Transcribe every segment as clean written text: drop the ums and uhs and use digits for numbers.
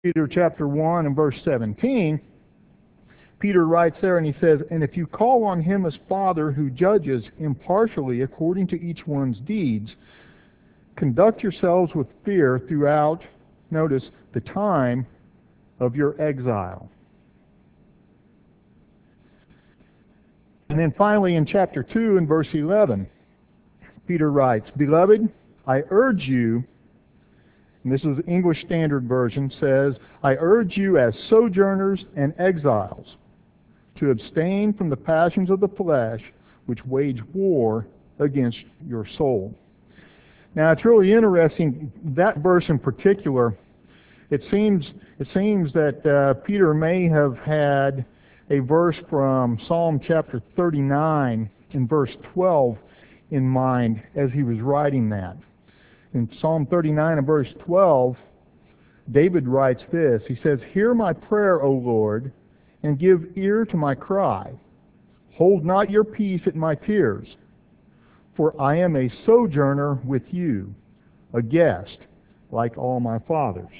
Peter chapter 1 and verse 17, Peter writes there and he says, "And if you call on him as Father who judges impartially according to each one's deeds, conduct yourselves with fear throughout," notice, "the time of your exile." And then finally in chapter 2 and verse 11, Peter writes, "Beloved, I urge you," and this is the English Standard Version, says, "I urge you as sojourners and exiles to abstain from the passions of the flesh which wage war against your soul." Now it's really interesting, that verse in particular, it seems that Peter may have had a verse from Psalm chapter 39 in verse 12 in mind as he was writing that. In Psalm 39 and verse 12, David writes this. He says, "Hear my prayer, O Lord, and give ear to my cry. Hold not your peace at my tears, for I am a sojourner with you, a guest like all my fathers."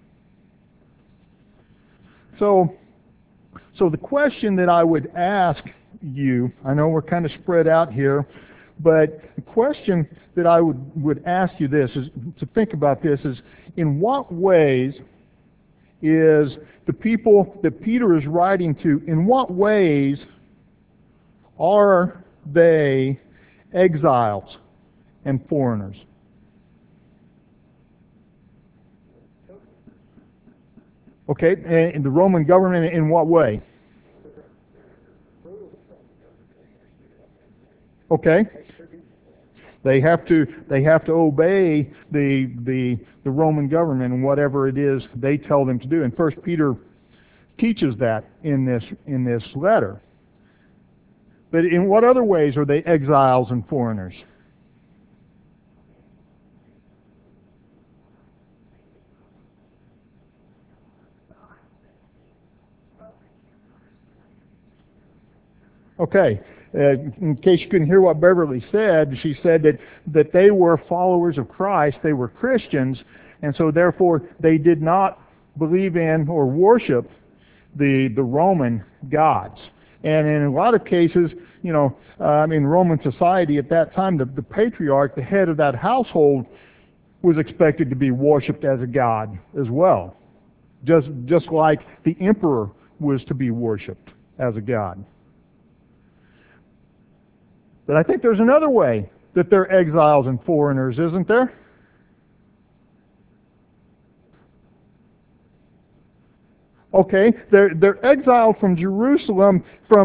So the question that I would ask you, I know we're kind of spread out here, but the question that I would ask you this is to think about this is, in what ways is the people that Peter is writing to, in what ways are they exiles and foreigners? Okay, and the Roman government, in what way? Okay, they have to obey the Roman government and whatever it is they tell them to do. And First Peter teaches that in this letter. But in what other ways are they exiles and foreigners? Okay. In case you couldn't hear what Beverly said, she said that they were followers of Christ, they were Christians, and so therefore they did not believe in or worship the Roman gods. And in a lot of cases, Roman society at that time, the patriarch, the head of that household, was expected to be worshipped as a god as well, just like the emperor was to be worshipped as a god. But I think there's another way that they're exiles and foreigners, isn't there? Okay, they're exiled from Jerusalem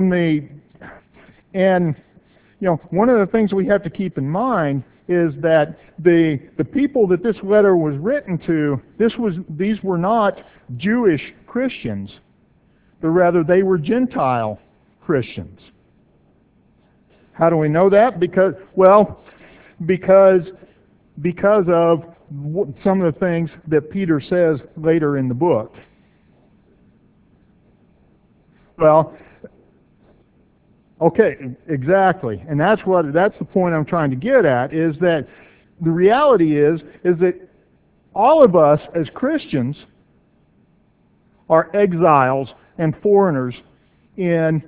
and one of the things we have to keep in mind is that the people that this letter was written to, these were not Jewish Christians, but rather they were Gentile Christians. How do we know that? Because of some of the things that Peter says later in the book. Well, okay, exactly. And that's the point I'm trying to get at, is that the reality is that all of us as Christians are exiles and foreigners in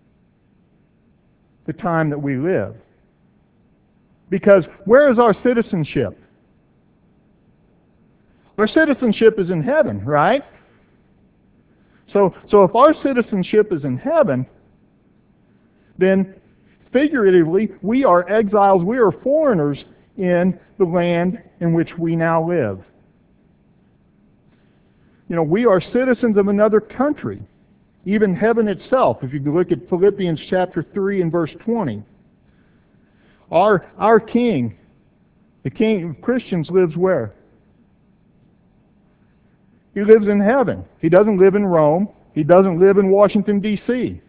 the time that we live. Because where is our citizenship? Our citizenship is in heaven, right? So if our citizenship is in heaven, then figuratively we are exiles, we are foreigners in the land in which we now live. We are citizens of another country. Even heaven itself, if you look at Philippians chapter 3 and verse 20. Our king, the king of Christians, lives where? He lives in heaven. He doesn't live in Rome. He doesn't live in Washington, D.C.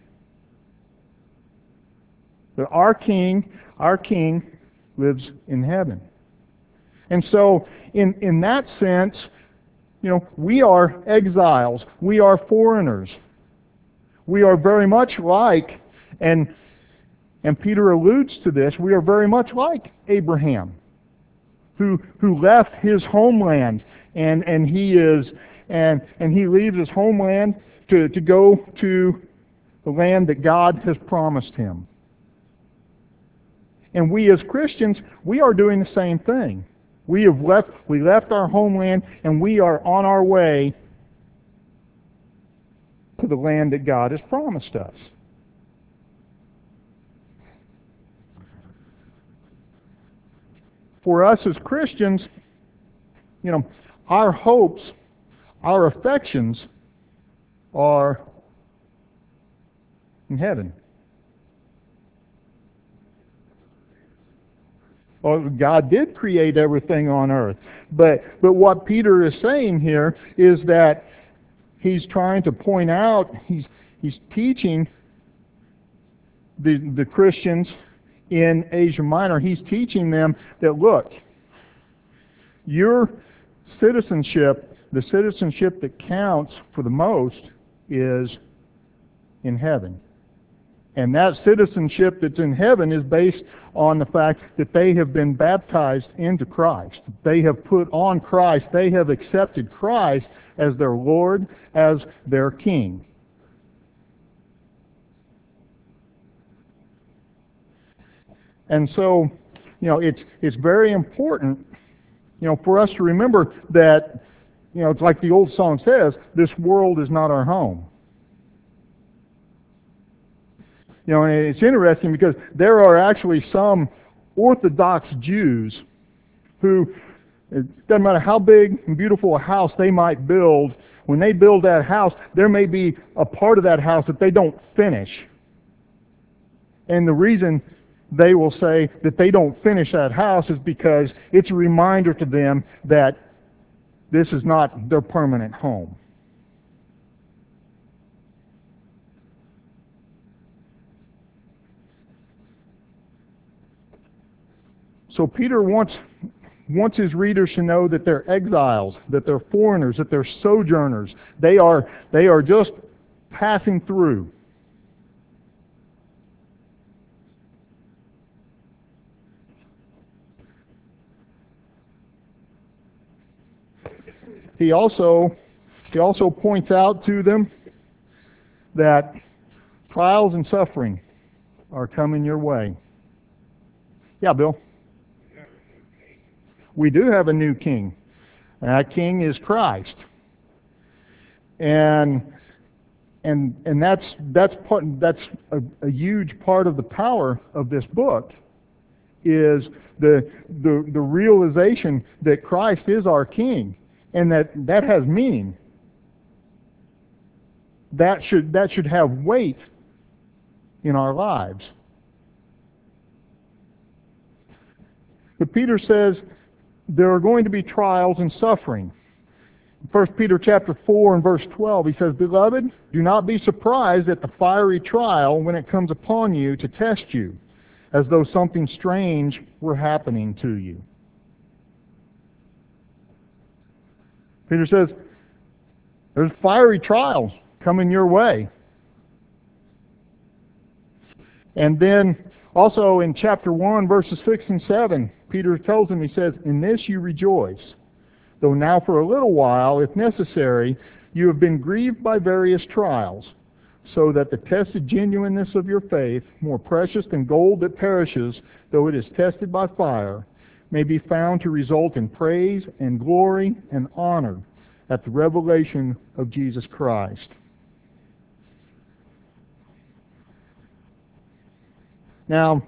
But our king lives in heaven. And so, in that sense, we are exiles. We are foreigners. We are very much like, and Peter alludes to this, we are very much like Abraham, who left his homeland, and he is and he leaves his homeland to go to the land that God has promised him. And we as Christians, we are doing the same thing. We left our homeland, and we are on our way to the land that God has promised us. For us as Christians, our hopes, our affections are in heaven. Well, God did create everything on earth. But what Peter is saying here is that he's trying to point out, he's teaching the Christians in Asia Minor, he's teaching them that, look, your citizenship, the citizenship that counts for the most, is in heaven. And that citizenship that's in heaven is based on the fact that they have been baptized into Christ. They have put on Christ. They have accepted Christ as their Lord, as their King. And so, it's very important, for us to remember that, it's like the old song says, this world is not our home. And it's interesting because there are actually some Orthodox Jews who, it doesn't matter how big and beautiful a house they might build, when they build that house, there may be a part of that house that they don't finish. And the reason they will say that they don't finish that house is because it's a reminder to them that this is not their permanent home. So Peter wants his readers to know that they're exiles, that they're foreigners, that they're sojourners. They are just passing through. He also points out to them that trials and suffering are coming your way. Yeah, Bill? We do have a new king. And that king is Christ. And that's a huge part of the power of this book, is the realization that Christ is our king, and that has meaning. That should have weight in our lives. But Peter says there are going to be trials and suffering. 1 Peter chapter 4 and verse 12, he says, "Beloved, do not be surprised at the fiery trial when it comes upon you to test you, as though something strange were happening to you." Peter says, there's fiery trials coming your way. And then also in chapter 1, verses 6 and 7, Peter tells them, he says, "In this you rejoice, though now for a little while, if necessary, you have been grieved by various trials, so that the tested genuineness of your faith, more precious than gold that perishes, though it is tested by fire, may be found to result in praise and glory and honor at the revelation of Jesus Christ." Now,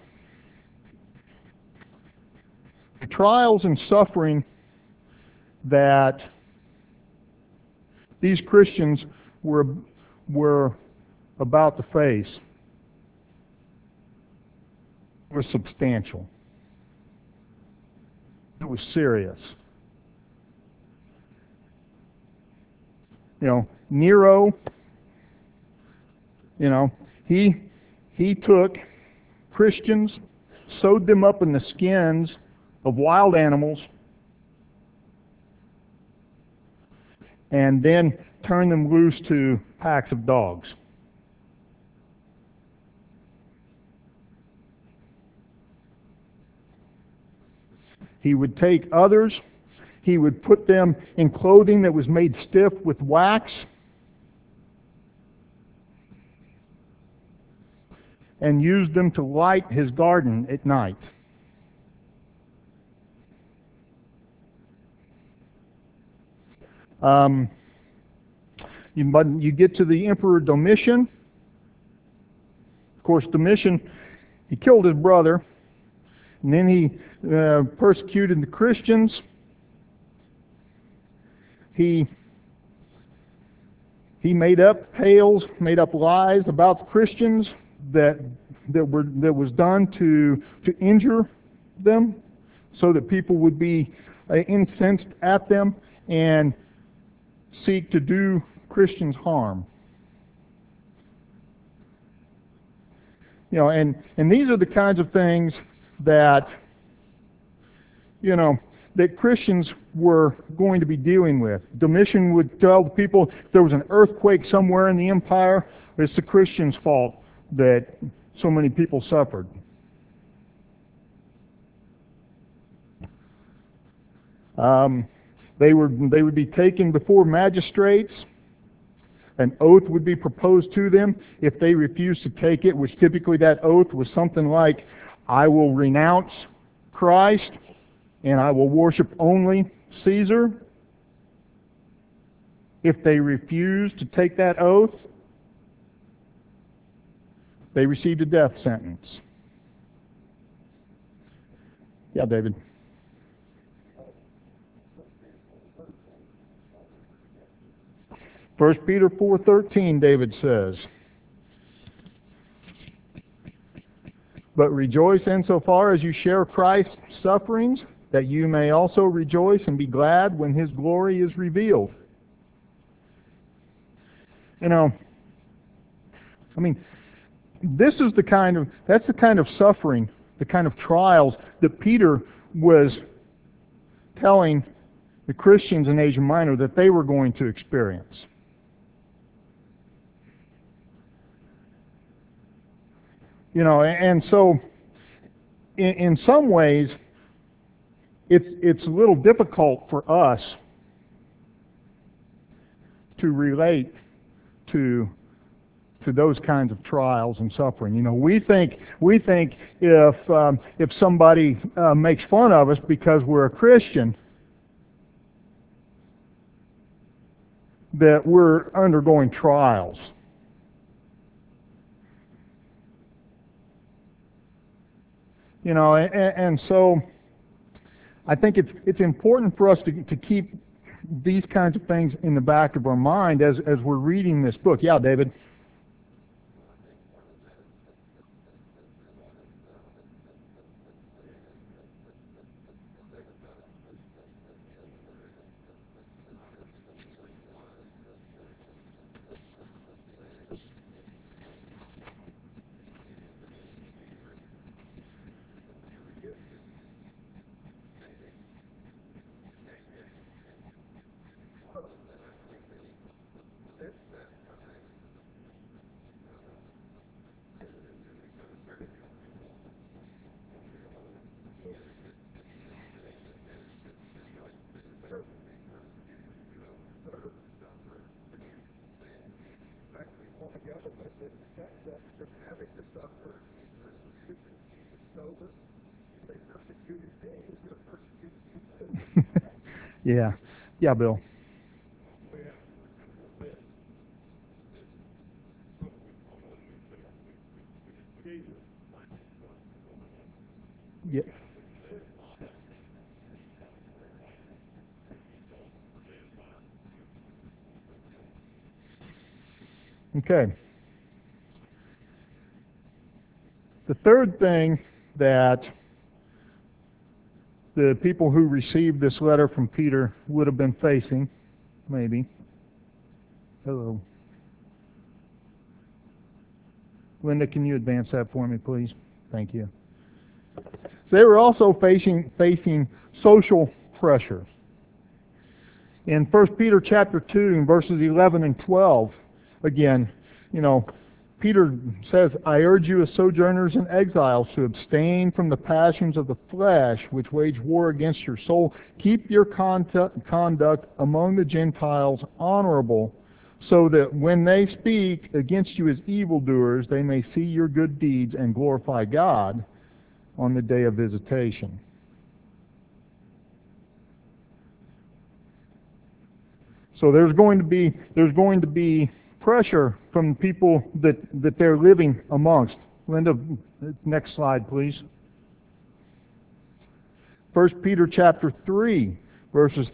the trials and suffering that these Christians were about to face was substantial. It was serious. Nero, he took Christians, sewed them up in the skins of wild animals, and then turned them loose to packs of dogs. He would take others He would put them in clothing that was made stiff with wax and used them to light his garden at night. You get to the Emperor Domitian. Of course, Domitian, he killed his brother, and then he persecuted the Christians. He made up tales, made up lies about the Christians that was done to injure them, so that people would be incensed at them and seek to do Christians harm. And these are the kinds of things that that Christians were going to be dealing with. Domitian would tell the people if there was an earthquake somewhere in the empire, it's the Christians' fault that so many people suffered. They would be taken before magistrates. An oath would be proposed to them if they refused to take it, which typically that oath was something like, I will renounce Christ and I will worship only Caesar. If they refused to take that oath, they received a death sentence. Yeah, David. First Peter 4:13, David says, but rejoice insofar as you share Christ's sufferings, that you may also rejoice and be glad when his glory is revealed. That's the kind of suffering, the kind of trials that Peter was telling the Christians in Asia Minor that they were going to experience. And so in some ways, it's a little difficult for us to relate to those kinds of trials and suffering. We think if somebody makes fun of us because we're a Christian, that we're undergoing trials. And so I think it's important for us to keep these kinds of things in the back of our mind as we're reading this book. Yeah, David? Yeah. Yeah, Bill. Yeah. Okay. The third thing that the people who received this letter from Peter would have been facing, maybe. Hello. Linda, can you advance that for me, please? Thank you. They were also facing social pressure. In 1 Peter chapter 2, verses 11 and 12, again, Peter says, I urge you as sojourners and exiles to abstain from the passions of the flesh which wage war against your soul. Keep your conduct among the Gentiles honorable, so that when they speak against you as evildoers, they may see your good deeds and glorify God on the day of visitation. So there's going to be pressure from people that they're living amongst. Linda, next slide, please. 1 Peter chapter 3, verses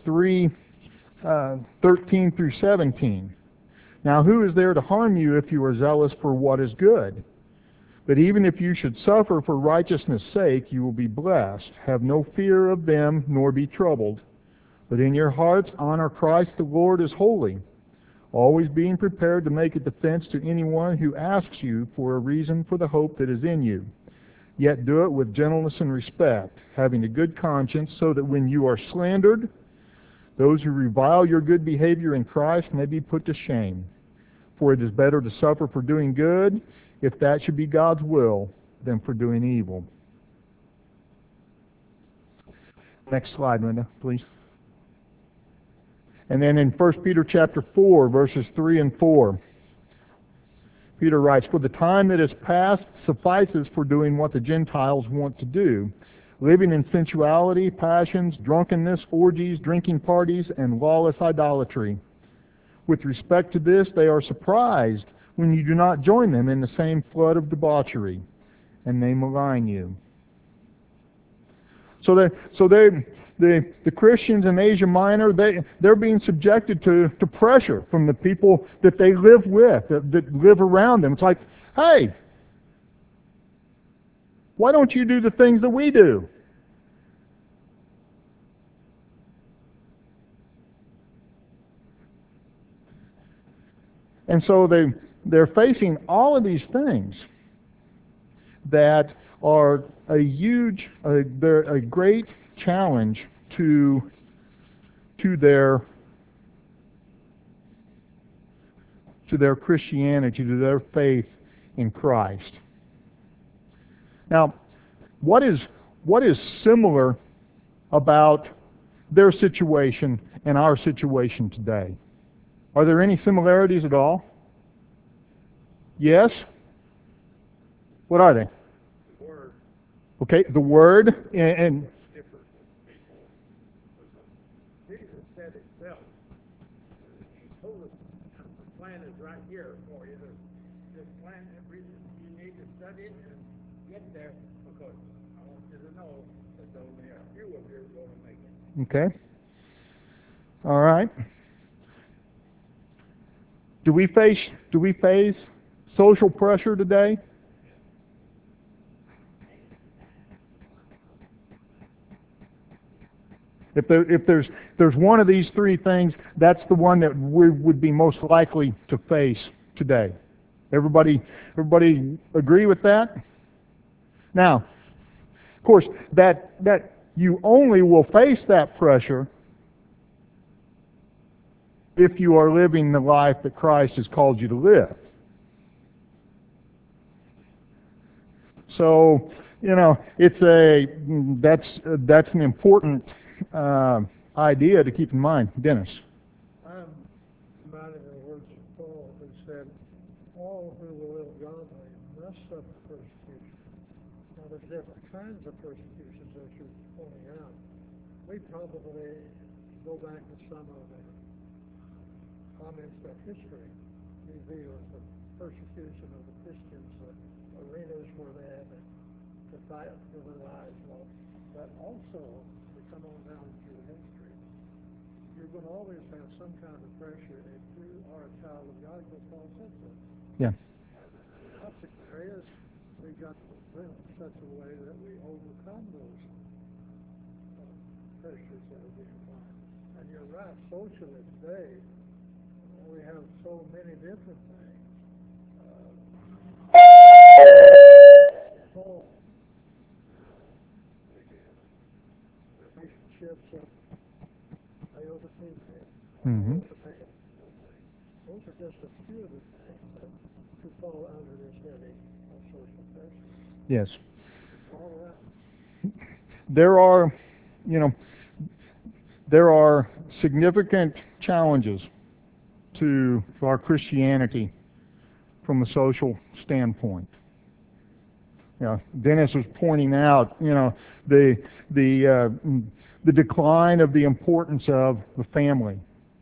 13 through 17. Now who is there to harm you if you are zealous for what is good? But even if you should suffer for righteousness' sake, you will be blessed. Have no fear of them, nor be troubled. But in your hearts honor Christ the Lord as holy, always being prepared to make a defense to anyone who asks you for a reason for the hope that is in you. Yet do it with gentleness and respect, having a good conscience, so that when you are slandered, those who revile your good behavior in Christ may be put to shame. For it is better to suffer for doing good, if that should be God's will, than for doing evil. Next slide, Linda, please. And then in 1 Peter chapter 4, verses 3 and 4, Peter writes, For the time that is past suffices for doing what the Gentiles want to do, living in sensuality, passions, drunkenness, orgies, drinking parties, and lawless idolatry. With respect to this, they are surprised when you do not join them in the same flood of debauchery, and they malign you. So the Christians in Asia Minor, they're being subjected to pressure from the people that they live with, that live around them. It's like, hey, why don't you do the things that we do? And so they're facing all of these things that are they're a great challenge to their Christianity, to their faith in Christ. Now, what is similar about their situation and our situation today? Are there any similarities at all? Yes? What are they? The Word. Okay, the Word and Different people. Jesus said himself, he told us the plan is right here for you. This plan, you need to study it and get there, because I want you to know that only a few of you are going to make it. okay. All right. Do we face social pressure today? If there's one of these three things, that's the one that we would be most likely to face today. Everybody agree with that? Now, of course, that you only will face that pressure if you are living the life that Christ has called you to live. So, that's an important idea to keep in mind. Dennis. I'm reminded of the words of Paul, who said, all who will live godly must suffer persecution. Now, there's different kinds of persecutions that you're pointing out. We probably go back to some of the comments that history reveals the persecution of the Christians, the arenas where they had to fight for their lives. Well, but also, we come on down through history, you're going to always have some kind of pressure if you are a child of God, because Paul said so. Yeah. Opposite areas, we got to live in such a way that we overcome those pressures that are being applied. And you're right, socially today, we have so many different things. Paul, relationships of Laodicean. Mm-hmm. Those are just a few of the things that could fall under this heading of social pressure. Yes. All around. There are, you know, there are significant challenges to our Christianity from a social standpoint. Dennis was pointing out, the decline of the importance of the family.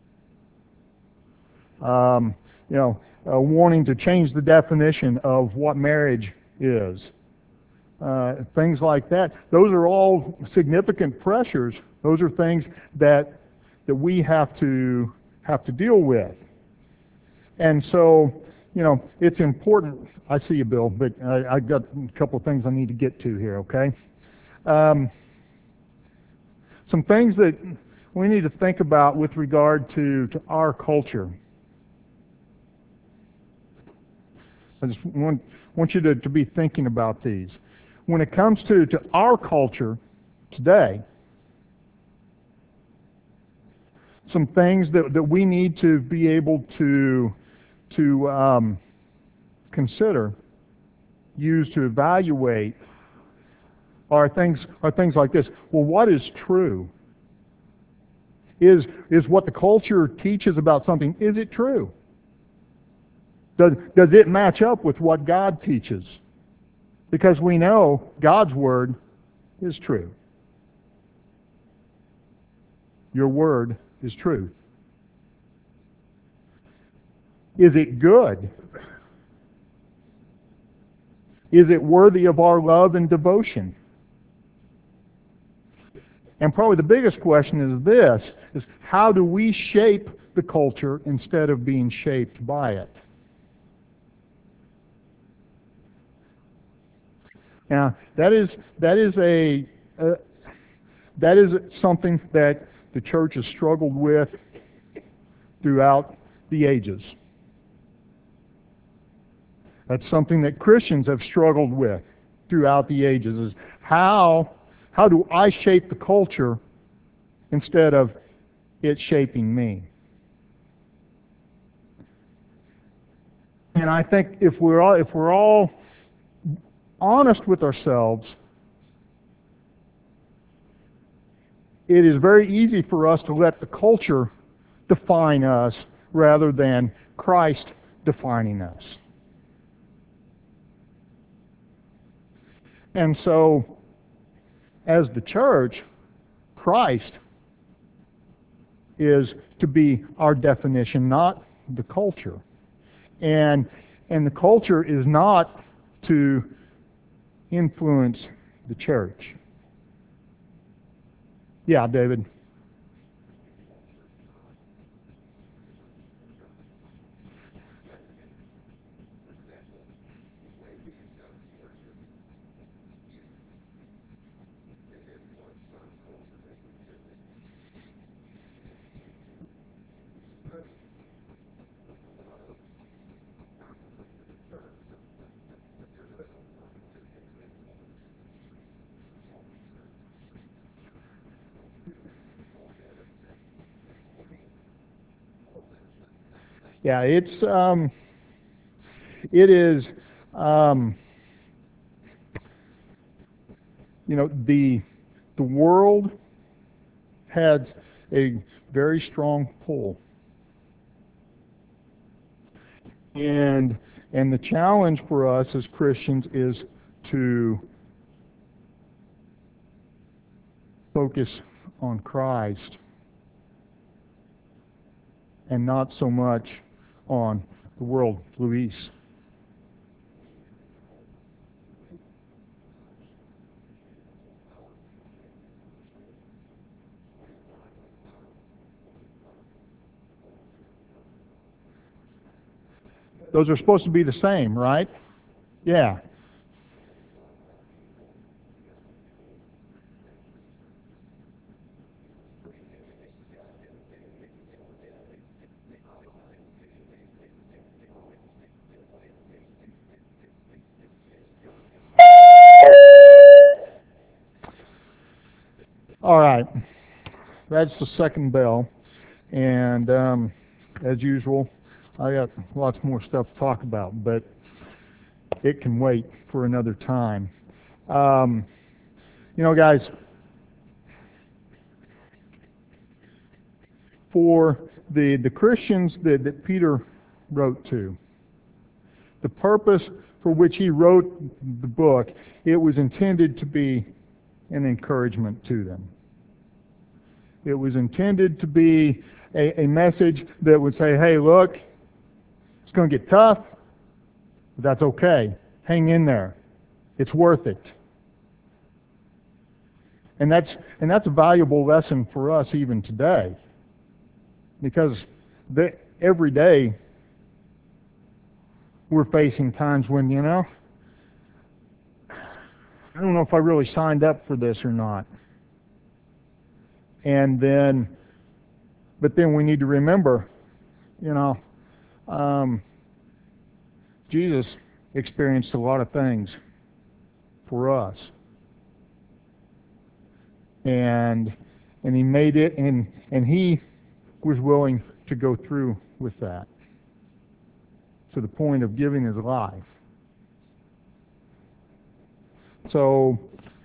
Wanting to change the definition of what marriage is. Things like that. Those are all significant pressures. Those are things that we have to deal with. And so, it's important. I see you, Bill, but I got a couple of things I need to get to here, okay? Some things that we need to think about with regard to our culture. I just want you to be thinking about these. When it comes to our culture today, some things that we need to be able to consider, use to evaluate, are things like this. Well, what is true? Is what the culture teaches about something, is it true? Does it match up with what God teaches? Because we know God's Word is true. Your Word is truth. Is it good? Is it worthy of our love and devotion? And probably the biggest question is this, is how do we shape the culture instead of being shaped by it? Now, that is something that the church has struggled with throughout the ages. That's something that Christians have struggled with throughout the ages, is how do I shape the culture instead of it shaping me? And I think if we're all honest with ourselves, it is very easy for us to let the culture define us rather than Christ defining us. And so, as the church, Christ is to be our definition, not the culture. And the culture is not to influence the church. Yeah, David. Yeah, it is, the world has a very strong pull. And the challenge for us as Christians is to focus on Christ and not so much on the world. Luis. Those are supposed to be the same, right? Yeah. All right. That's the second bell. And as usual, I got lots more stuff to talk about, but it can wait for another time. Guys, for the Christians that Peter wrote to, the purpose for which he wrote the book, it was intended to be an encouragement to them. It was intended to be a message that would say, hey, look, it's going to get tough, but that's okay. Hang in there. It's worth it. And that's a valuable lesson for us even today. Because every day we're facing times when, I don't know if I really signed up for this or not. But then we need to remember, Jesus experienced a lot of things for us. And he made it, and he was willing to go through with that to the point of giving his life. So,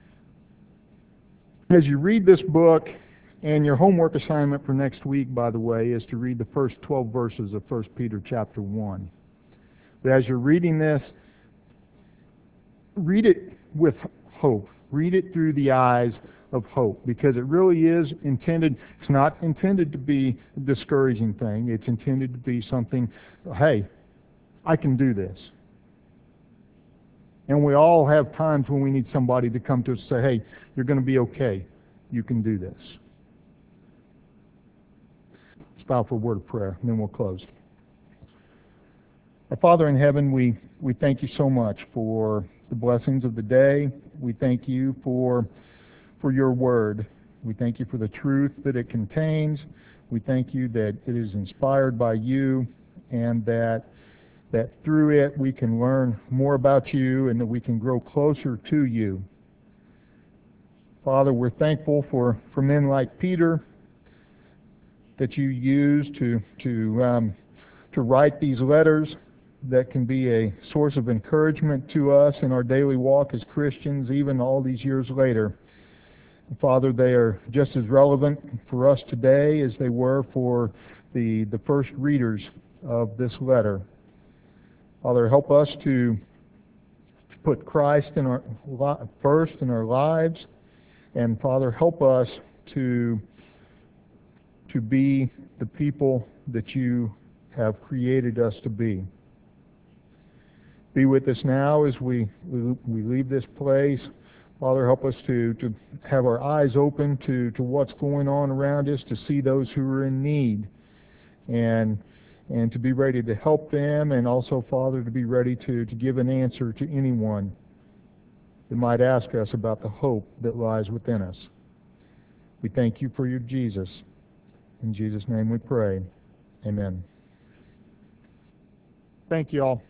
as you read this book, and your homework assignment for next week, by the way, is to read the first 12 verses of 1 Peter chapter 1. But as you're reading this, read it with hope. Read it through the eyes of hope, because it really is intended, it's not intended to be a discouraging thing. It's intended to be something, hey, I can do this. And we all have times when we need somebody to come to us and say, hey, you're going to be okay. You can do this. Let's bow for a word of prayer, and then we'll close. Our Father in heaven, we thank you so much for the blessings of the day. We thank you for your word. We thank you for the truth that it contains. We thank you that it is inspired by you, and that through it we can learn more about you, and that we can grow closer to you. Father, we're thankful for men like Peter that you use to write these letters that can be a source of encouragement to us in our daily walk as Christians, even all these years later. Father, they are just as relevant for us today as they were for the first readers of this letter. Father, help us to put Christ first in our lives, and Father, help us to be the people that you have created us to be. Be with us now as we leave this place. Father, help us to have our eyes open to what's going on around us, to see those who are in need, and to be ready to help them, and also, Father, to be ready to give an answer to anyone that might ask us about the hope that lies within us. We thank you for your Jesus. In Jesus' name we pray. Amen. Thank you all.